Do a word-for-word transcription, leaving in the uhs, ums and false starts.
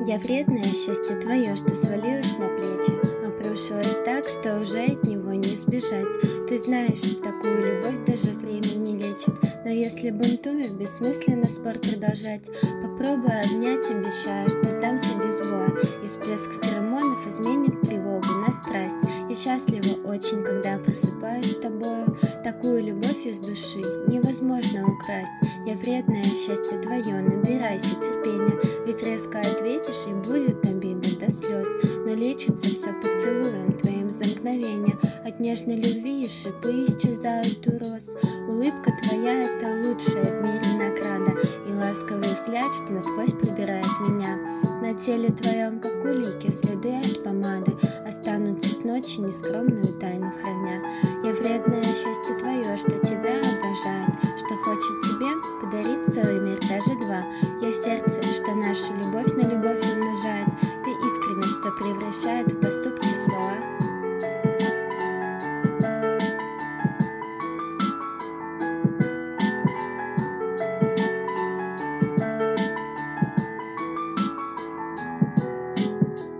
Я вредное, счастье твое, что свалилось на плечи, обрушилось так, что уже от него не сбежать. Ты знаешь, такую любовь даже время не лечит. Но если бунтую, бессмысленно спор продолжать. Попробую обнять, обещаю, что сдамся без боя, и всплеск феромонов изменит тревогу на страсть. Я счастлива очень, когда просыпаюсь с тобою. Такую любовь из души невозможно украсть. Я вредное, счастье твое, набирайся терпения, ведь резко ответишь, и будет обидно до слез. Но лечится все поцелуем твоим за мгновение. От нежной любви и шипы исчезают у роз. Улыбка твоя — это лучшая в мире награда, и ласковый взгляд, что насквозь пробирает меня. На теле твоем, как улики, следы от помады останутся с ночи, нескромную тайну храня. Я вредное, счастье твое, что тебя обожает, что хочет тебе подарить целый мир, даже два. Я сердце, что нашу любовь на любовь умножает. Ты искренность, что превращает в последний